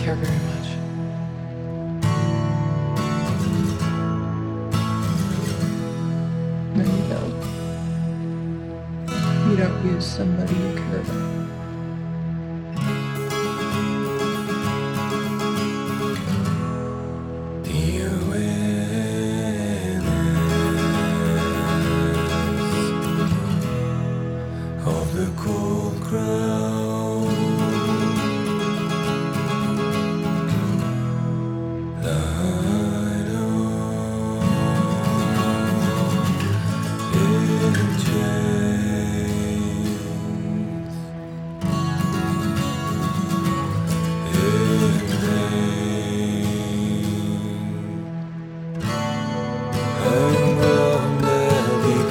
care very much. No, you don't. You don't use somebody you care about. The awareness of the cold ground, light on in chains, in pain. I'm grounded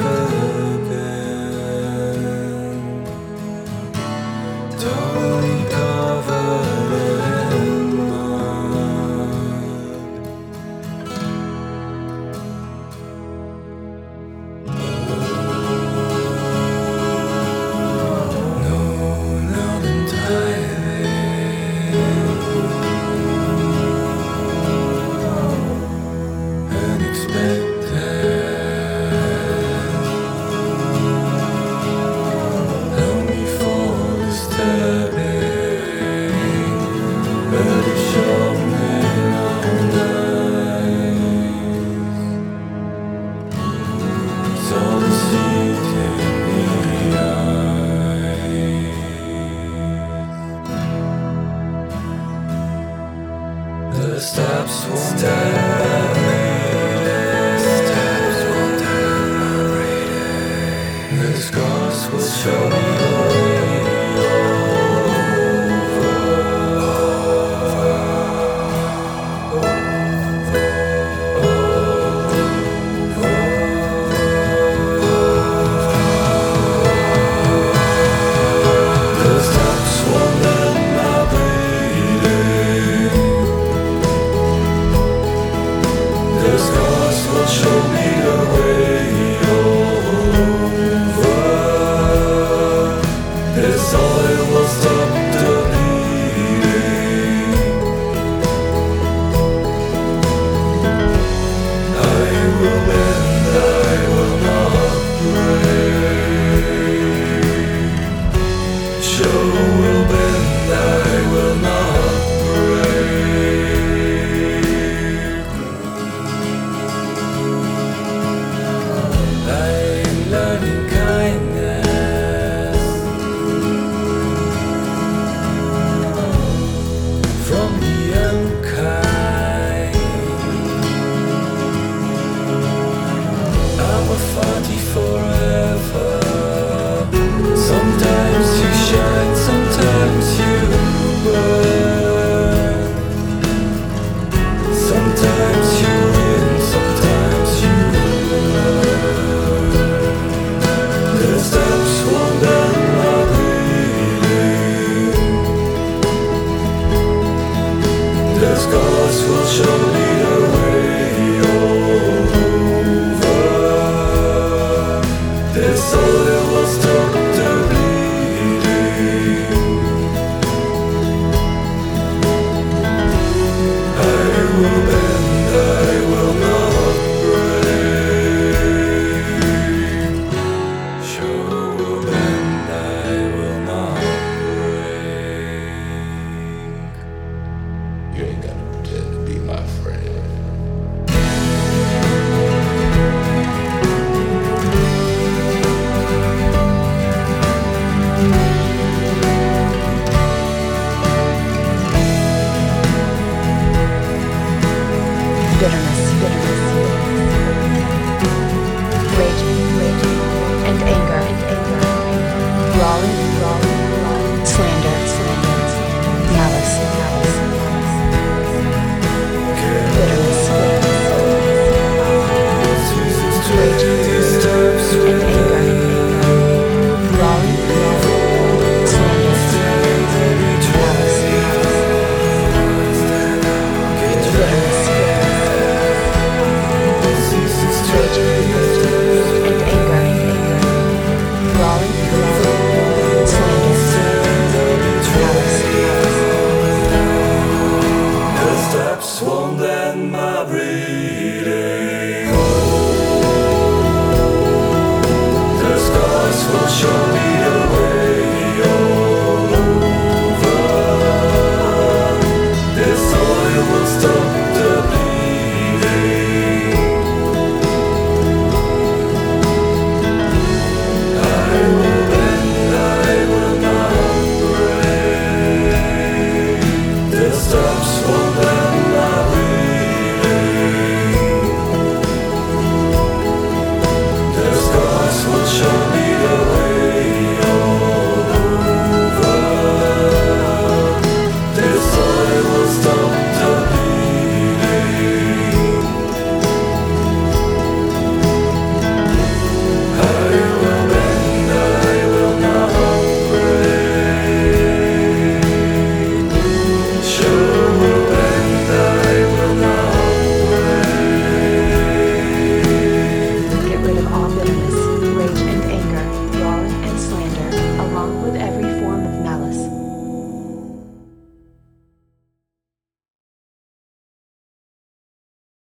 again, totally covered in mud. No, not entirely. Unexpected. Help me for disturbing, but it showed me all night. Saw the seed in the eyes. The steps won't the scars will show me the way The steps won't end my bleeding. The scars will show me the way over. It's all